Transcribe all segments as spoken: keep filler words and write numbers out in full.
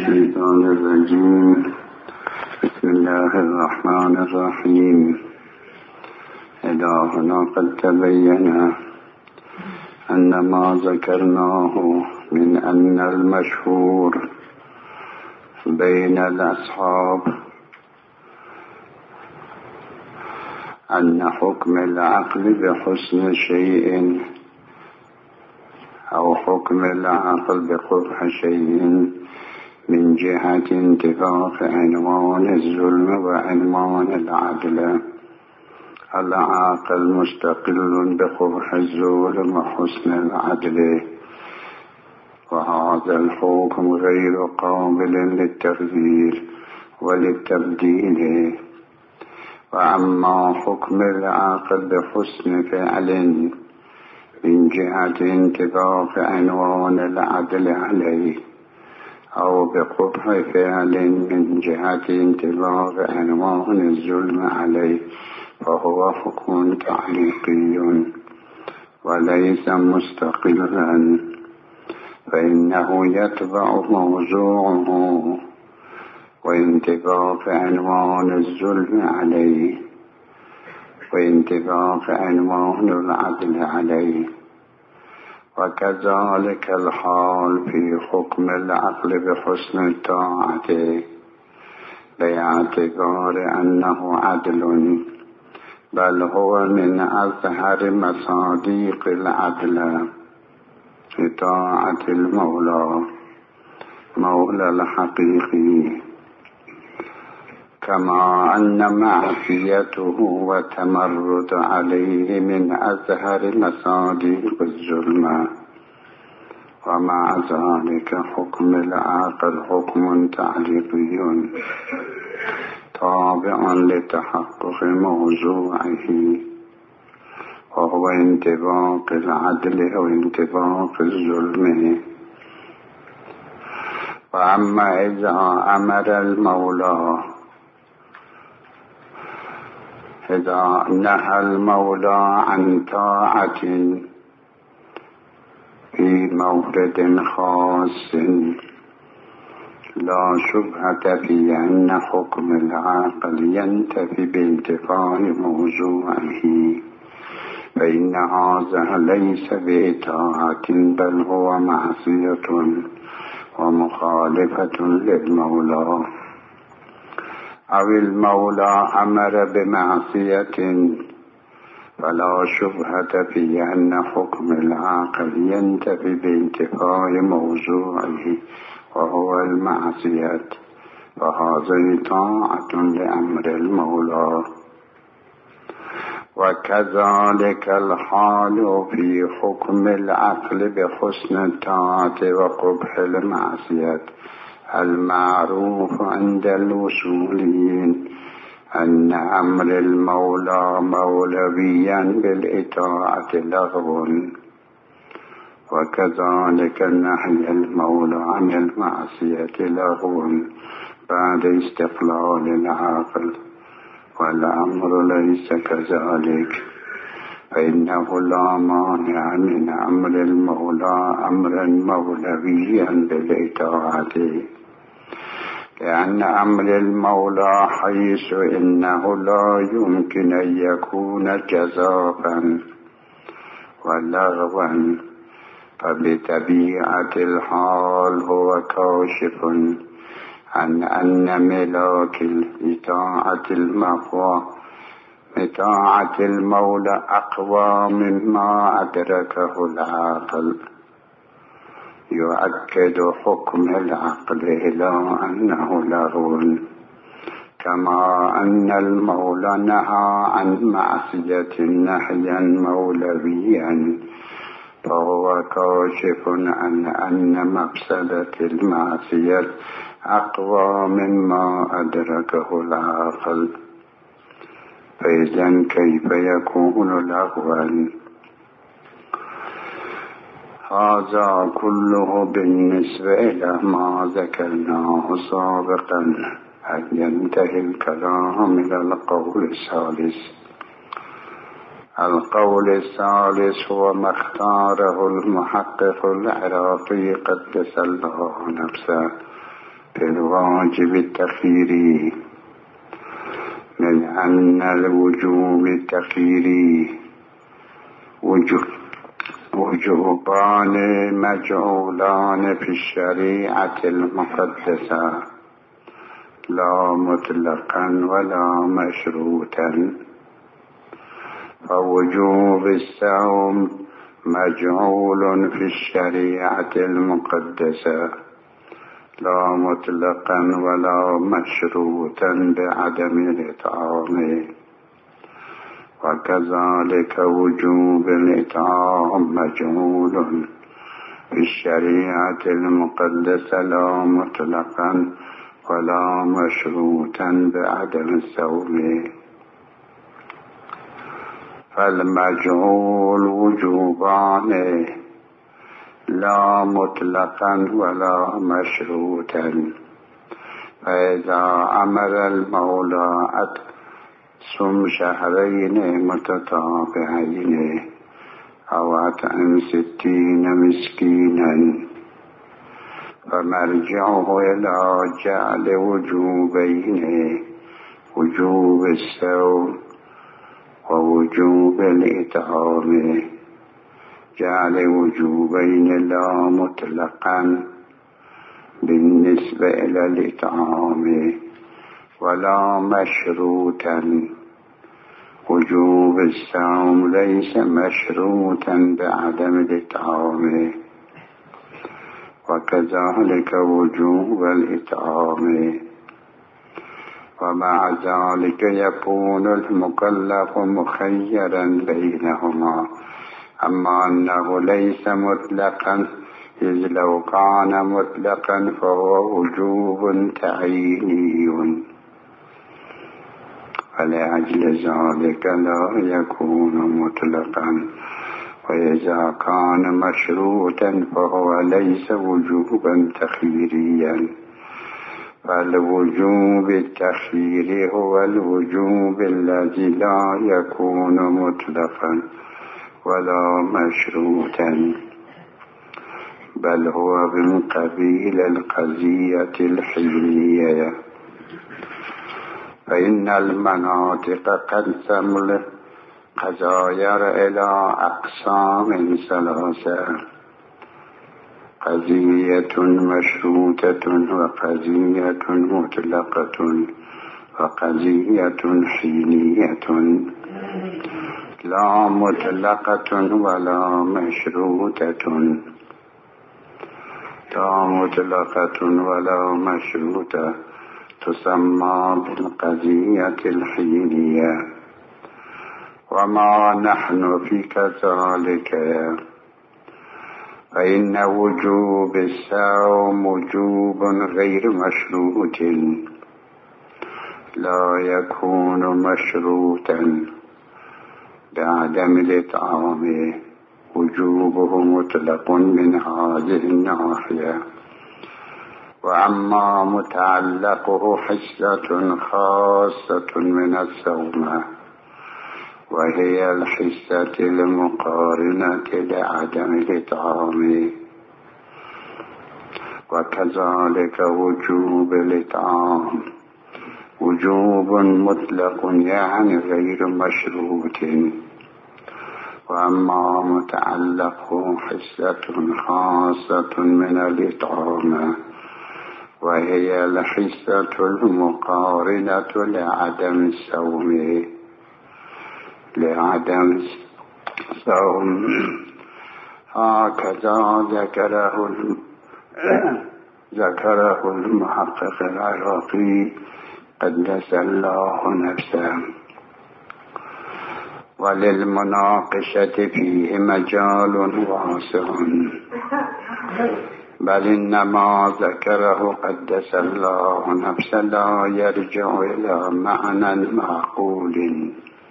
الشيطان الرجيم. بسم الله الرحمن الرحيم. إلهنا قد تبين أن ما ذكرناه من أن المشهور بين الأصحاب أن حكم العقل بحسن شيء أو حكم العقل بقبح شيء من جهة انتفاق عنوان الظلم وعنوان العدل. العاقل مستقل بقبح الظلم وحسن العدل، وهذا الحكم غير قابل للتغيير وللتبديل. وأما حكم العاقل بحسن فعل من جهة انتفاق عنوان العدل عليه أو بقبح فعل من جهة انتفاق عنوان الظلم عليه فهو حكم تعليقي وليس مستقلا، فإنه يتبع موضوعه وانتفاق عنوان الظلم عليه وانتفاق عنوان العدل عليه. وكذلك الحال في حكم العقل بحسن الطاعة باعتبار أنه عدل، بل هو من أظهر مصادق العدل في طاعة المولى مولى الحقيقي، كما أن معصيته وتمرد عليه من أظهر مصادق الظلم. ومع ذلك حكم العاقل حكم تعليقي تابع لتحقق موضوعه، وهو انطباق العدل وانطباق الظلم. وأما إذا أمر المولى إذا نهى المولى عن طاعة في مورد خاص لا شبهة في أن حكم العاقل ينتفي بانتفاء موضوعه، فإن هذا ليس بإطاعة بل هو معصية ومخالفة للمولى. أو المولى أمر بمعصية فلا شبهة في أن حكم العاقل ينتفي بانتفاء موضوعه وهو المعصية، فهذه طاعة لأمر المولى. وكذلك الحال في حكم العقل بحسن الطاعة وقبح المعصية. المعروف عند الوصوليين أن أمر المولى مولويا بالإطاعة لغو، وكذلك نهي المولى عن المعصية لغو بعد استقلال العقل، والأمر ليس كذلك، فإنه لا مانع من أمر المولى أمرا مولويا بالإطاعة، لأن أمر المولى حيث إنه لا يمكن أن يكون جزافا ولغوا، فبطبيعة الحال هو كاشف عن أن ملاك الإطاعة المقوى إطاعة المولى أقوى مما أدركه العقل. يؤكد حكم العقل إلى أنه لغو، كما أن المولى نهى عن معصية نهيا مولويا، فهو كاشف عن أن مفسدة المعصية أقوى مما أدركه العقل. فإذن كيف يكون لغوا؟ هذا كله بالنسبة إلى ما ذكرناه سابقا، أن ينتهي الكلام إلى القول الثالث. القول الثالث هو ما اختاره المحقق العراقي قدس الله نفسه، بالواجب التخييري من أن الوجوب التخييري وجوب وجوبان مجعولان في الشريعة المقدسة لا مطلقا ولا مشروطا. فوجوب الصوم مجعول في الشريعة المقدسة لا مطلقا ولا مشروطا بعدم الإطعام. وكذلك وجوب الإطعام مجعول في الشريعة المقدسة لا مطلقا ولا مشروطا بعدم الصوم. فالمجعول وجوبان لا مطلقا ولا مشروطا. فإذا أمر المولى صم شهرين متتابعين أو أطعم ستين مسكينا فمرجعه إلى جعل وجوبين وجوب الصوم ووجوب الإطعام. جعل وجوبين لا مطلقا بالنسبة إلى الإطعام ولا مشروطا. وجوب الصوم ليس مشروطا بعدم الإطعام. وكذلك وجوب الإطعام. ومع ذلك يكون المكلف مخيرا بينهما. أما أنه ليس مطلقا، إذ لو كان مطلقا فهو وجوب تعييني، فلأجل ذلك لا يكون مطلقا. وإذا كان مشروطا فهو ليس وجوبا تخييريا. فالوجوب التخييري هو الوجوب الذي لا يكون مطلقا ولا مشروطا، بل هو من قبيل القضية الحلمية. فإن المناطق قسم القضايا إلى أقسام ثلاثة: قضية مشروطة وقضية مطلقة وقضية حينية. لا مطلقة ولا مشروطة. لا مطلقة ولا مشروطة تسمى بالقضية الحينية. وما نحن في كذلك، فإن وجوب الصوم وجوب غير مشروط لا يكون مشروطا بعدم الإطعام. وجوبه مطلق من هذه الناحية. وأما متعلقه حصة خاصة من الصوم، وهي الحصة المقارنة لعدم الإطعام. وكذلك وجوب الإطعام وجوب مطلق يعني غير مشروط. وأما متعلقه حصة خاصة من الإطعام، وهي الحصة المقارنة لعدم الصوم لعدم الصوم هكذا ذكره ذكره المحقق العراقي قدس الله نفسه. وللمناقشة فيه مجال واسع، بل إنما ذكره قدس الله نفسه لا يرجع إلى معنى معقول،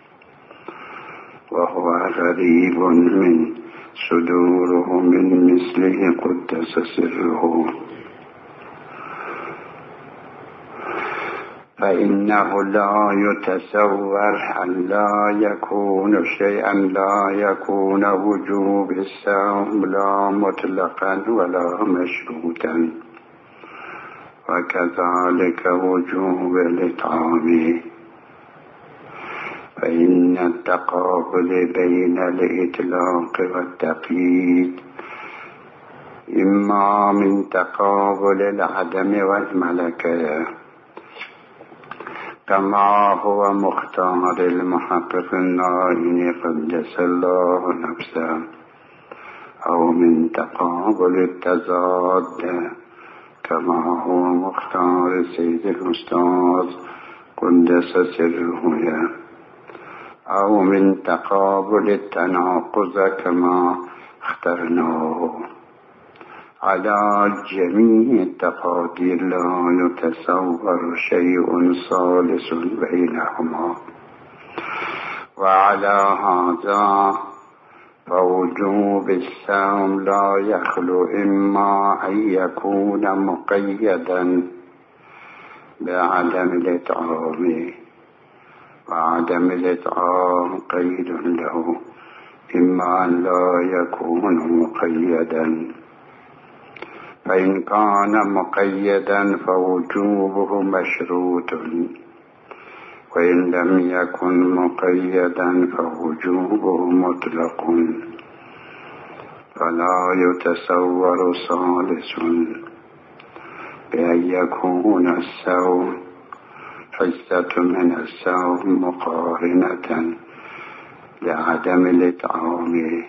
وهو غريب من صدوره من مثله قدس سره. فإنه لا يتصور أن لا يكون شيئا لا يكون وجوب الصوم لا مطلقا ولا مشروطا، وكذلك وجوب الإطعام، فإن التقابل بين الإطلاق والتقييد إما من تقابل العدم والملكة كما هو مختار المحقق النائم قدس الله نفسه، أو من تقابل التضاد كما هو مختار سيد الأستاذ قدس سره، أو من تقابل التناقض كما اخترناه. على جميع التقادير لا يتصور شيء ثالث بينهما، وعلى هذا فوجوب الصوم لا يخلو إما أن يكون مقيدا بعدم الإطعام، وعدم الإطعام قيد له، إما أن لا يكون مقيدا. فإن كان مقيدا فوجوبه مشروط، وإن لم يكن مقيدا فوجوبه مطلق، فلا يتصور ثالث بأن يكون الصوم حصة من الصوم مقارنة لعدم الإطعام.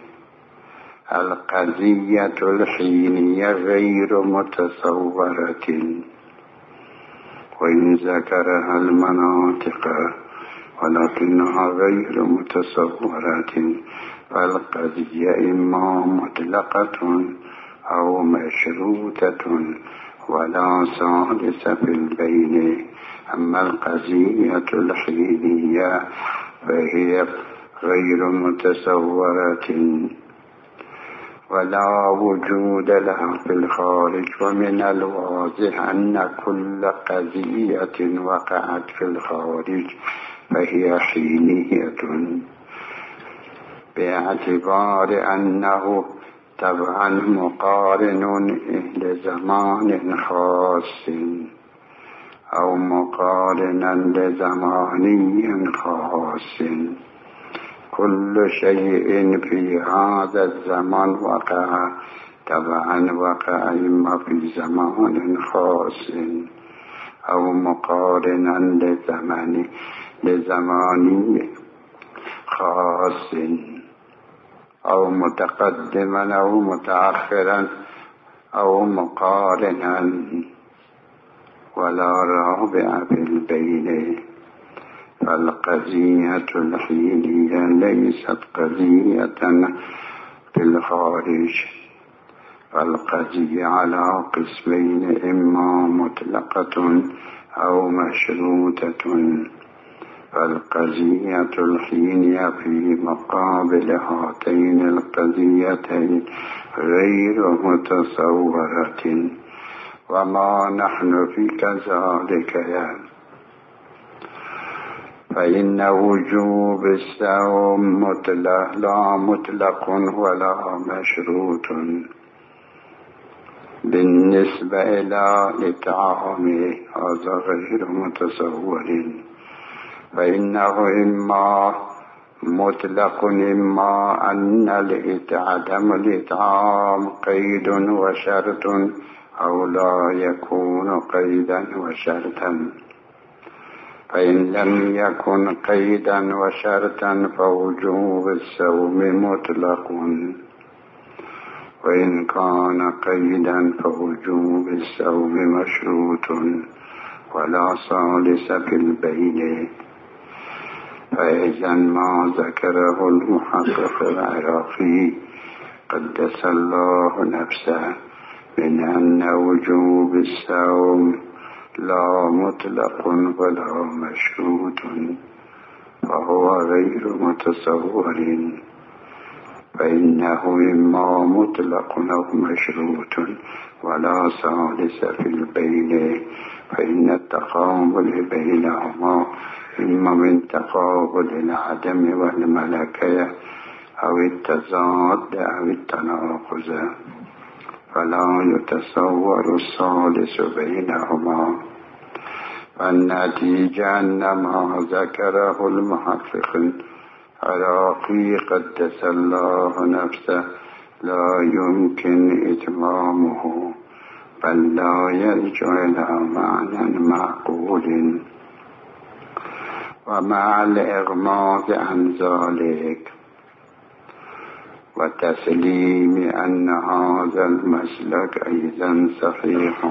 القضية الحينية غير متصورة، وإن ذكرها المناطق ولكنها غير متصورة، فالقضية إما مطلقة أو مشروطة ولا ثالث في البين. أما القضية الحينية فهي غير متصورة ولا وجود لها في الخارج. ومن الواضح أن كل قضية وقعت في الخارج فهي حينية، باعتبار أنه طبعا مقارن لزمان خاص أو مقارنا لزماني خاص. كل شيء في هذا الزمان وقع طبعا وقع إما في زمان خاص أو مقارنا لزمان لزماني خاص أو متقدما أو متأخرا أو مقارنا، ولا رابع في البين. فالقضية الحينية ليست قضية في الخارج، فالقضية على قسمين، إما مطلقة أو مشروطة. فالقضية الحينية في مقابل هاتين القضيتين غير متصورة، وما نحن في كذلك يعني. فإن وجوب الصوم مطلق لا مطلق ولا مشروط بالنسبة إلى الإطعام، هذا غير متصور. فإنه إما مطلق إما أن عدم الإطعام قيد وشرط، أو لا يكون قيدا وشرطا. فإن لم يكن قيدا وشرطا فوجوب الصوم مطلق، وإن كان قيدا فوجوب الصوم مشروط ولا ثالث في البين. فإذا ما ذكره المحقق العراقي قدس الله نفسه من أن وجوب الصوم لا مطلق ولا مشروط فهو غير متصور، فإنه إما مطلق أو مشروط ولا ثالث في البين. فإن التقابل بينهما إما من تقابل العدم والملكة أو التضاد أو التناقض. فلا يتصور الثالث بينهما. فالنتيجة أن ما ذكره المحقق العراقي قدس الله نفسه لا يمكن إتمامه، بل لا يرجع إلى معنى معقول. ومع الإغماض عن ذلك وتسليم أن هذا المسلك أيضا صحيح،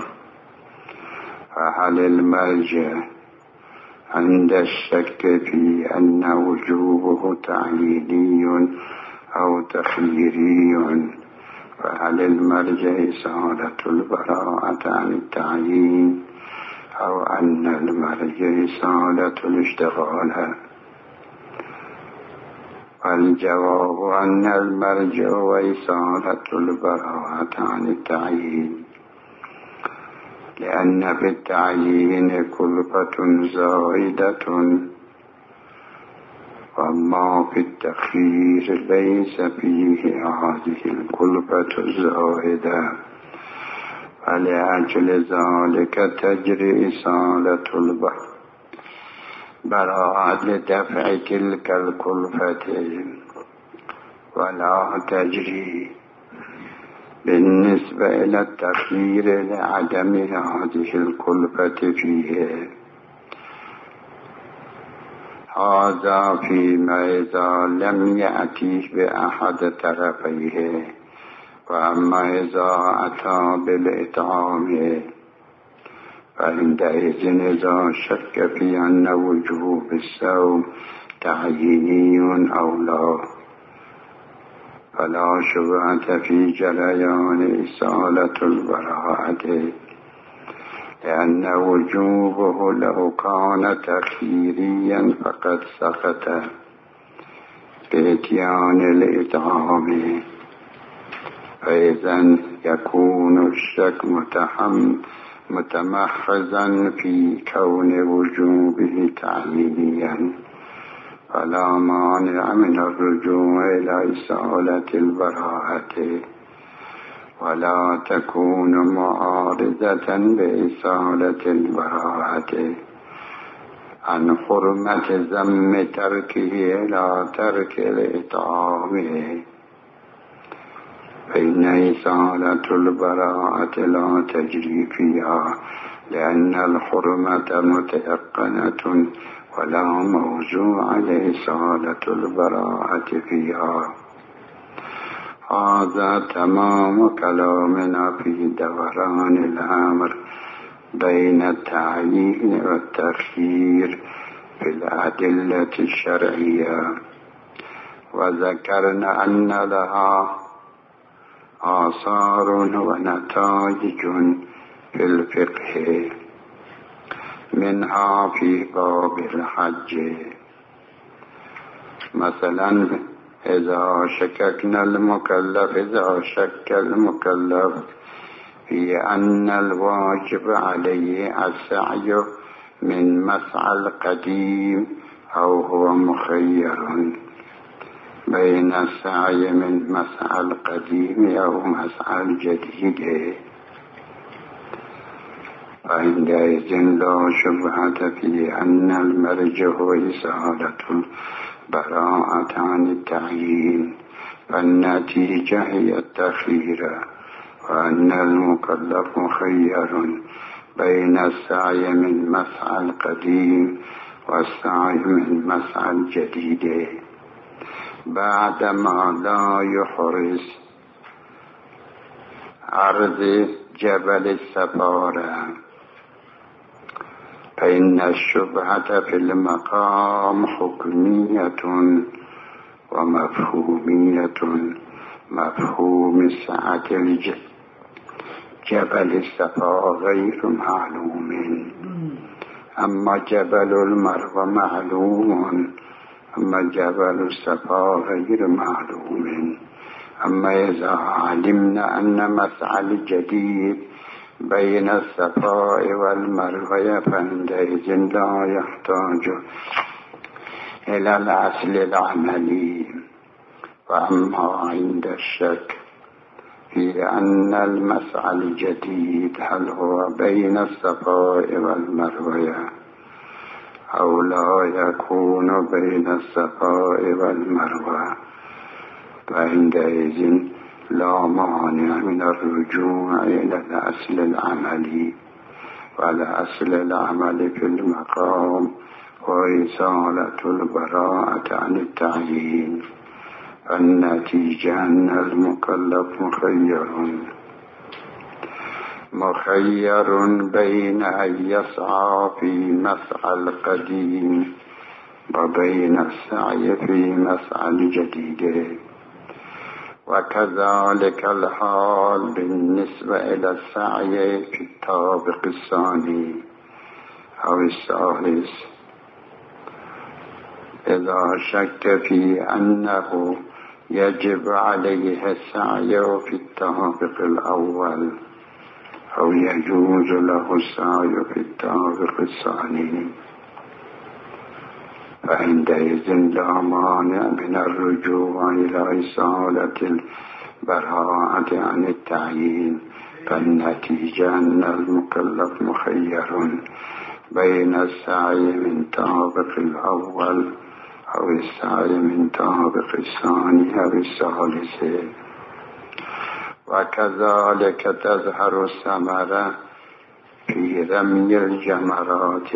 فهل المرجع عند الشك في أن وجوبه تعييني أو تخييري، فهل المرجع إزالة البراءة عن التعيين أو أن المرجع إزالة الاشتغال؟ والجواب أن المرجع وإزالة البراءة عن التعيين، لأن في التعيين كلفة زائدة، وما في التخيير ليس فيه هذه الكلفة الزائدة، فلأجل ذلك تجري إزالة البراءة لدفع تلك الكلفة، ولا تجري بالنسبة إلى التخيير لعدم هذه الكلفة فيه. هذا فيما إذا لم يأتيه بأحد طرفيه. وأما إذا أتى بالإطعام فعندئذ إذا شك في أن وجوب الصوم تعييني أو لا، فلا شبهة في جريان إزالة البراءة، لأن وجوبه لو كان تخييريا فقد سقط بإتيان الإطعام، فإذا يكون الشك متحم متمحضا في كون وجوبه تعيينيا، فلا مانع من الرجوع إلى إزالة البراءة، ولا تكون معارضة بإزالة البراءة عن حرمة ذم تركه إلى ترك الإطعام، فإن إزالة البراءة لا تجري فيها، لأن الحرمة متيقنة ولا موضوع لإزالة البراءة فيها. هذا تمام كلامنا في دوران الأمر بين التعيين والتخيير في الأدلة الشرعية، وذكرنا أن لها آثار ونتائج في الفقه، منها في باب الحج. مثلا إذا شككنا المكلف إذا شك المكلف في أن الواجب عليه السعي من مسعى القديم أو هو مخير بين السعي من مسعى القديم أو مسعى الجديد، فعندئذ لا شبهة في أن المرجع هو إزالة البراءة عن التعيين، فالنتيجة هي التخيير، وأن المكلف مخير بين السعي من مسعى القديم والسعي من مسعى الجديد، بعدما لا يحرز عرض جبل السفارة، فإن الشبهة في المقام حكمية ومفهومية. مفهوم سعة جبل الصفا غير معلوم، أما جبل المروة معلوم، أما جبل الصفا غير معلوم. أما إذا علمنا أن مسعى الجديد بين الصفاء والمروة فعندئذ لا يحتاج إلى الأصل العملي. وأما عند الشك في أن المسعى الجديد هل هو بين الصفاء والمروة أو لا يكون بين الصفاء والمروة، فعندئذ لا مانع من الرجوع إلى الأصل العملي، والأصل العمل في المقام وإزالة البراءة عن التعيين. النتيجة أن المكلف مخير مخير بين أن يسعى في مسعى القديم وبين السعي في مسعى الجديد. وكذلك الحال بالنسبة إلى السعي في الطابق الثاني أو الثالث، إذا شك في أنه يجب عليه السعي في الطابق الأول أو يجوز له السعي في الطابق الثاني، فعندئذ لا مانع من الرجوع إلى إزالة البراءة عن التعيين. فالنتيجة أن المكلف مخير بين السعي من طابق الأول أو السعي من طابق الثاني أو الثالث. وكذلك تظهر الثمرة في رمي الجمرات،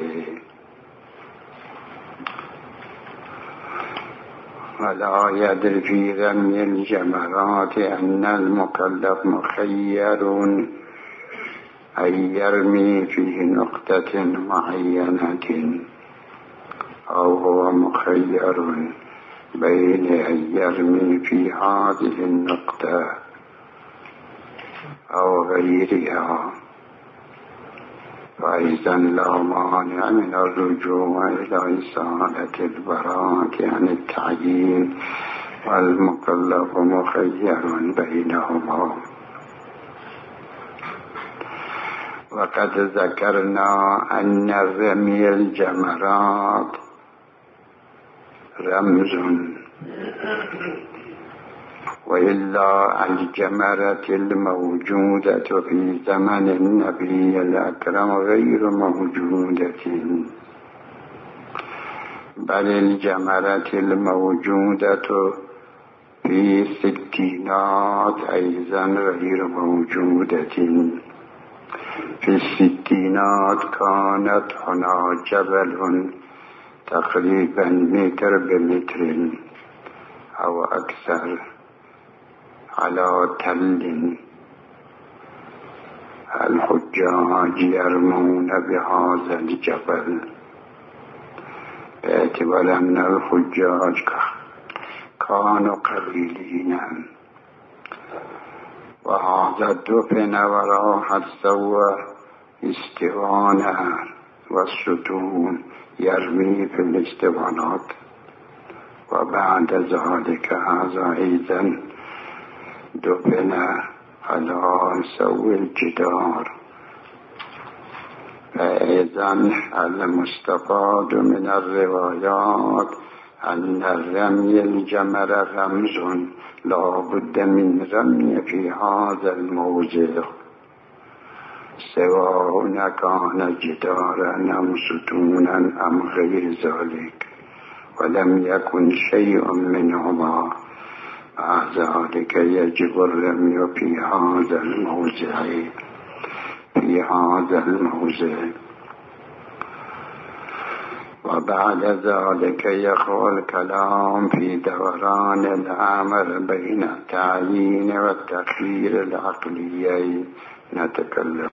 ولا يدري في رمي الجمرات أن المكلف مخير أن يرمي في نقطة معينة، أو هو مخير بين أن يرمي في هذه النقطة أو غيرها، فإذا لا مانع من الرجوع إلى إزالة البراءة عن التعيين، والمكلف مخير بينهما. وقد ذكرنا أن رمي الجمرات رمز، وإلا الجمرة الموجودة في زمن النبي الأكرم غير موجودة، بل الجمرة الموجودة في الستينات أيضا غير موجودة. في الستينات كانت هنا جبل تقريبا متر بمتر أو أكثر على تل، الحجاج يرمون بهذا الجبل باعتبار أن الحجاج كانوا قليلين، وهذا دفن وراحت سوى استوانة والستون يرمي في الاستوانات. وبعد ذلك هذا أيضا دفن على سوى الجدار. فإذا المستفاد من الروايات أن الرمي الجمر رمز لا بد من رمي في هذا الموضع، سواء كان جدارا أم ستونا أم غير ذلك، ولم يكن شيء منهما، مع ذلك يجب الرمي في هذا الموضع في هذا الموضع. وبعد ذلك يخو الكلام في دوران الأمر بين التعيين والتخيير العقليين. نتكلم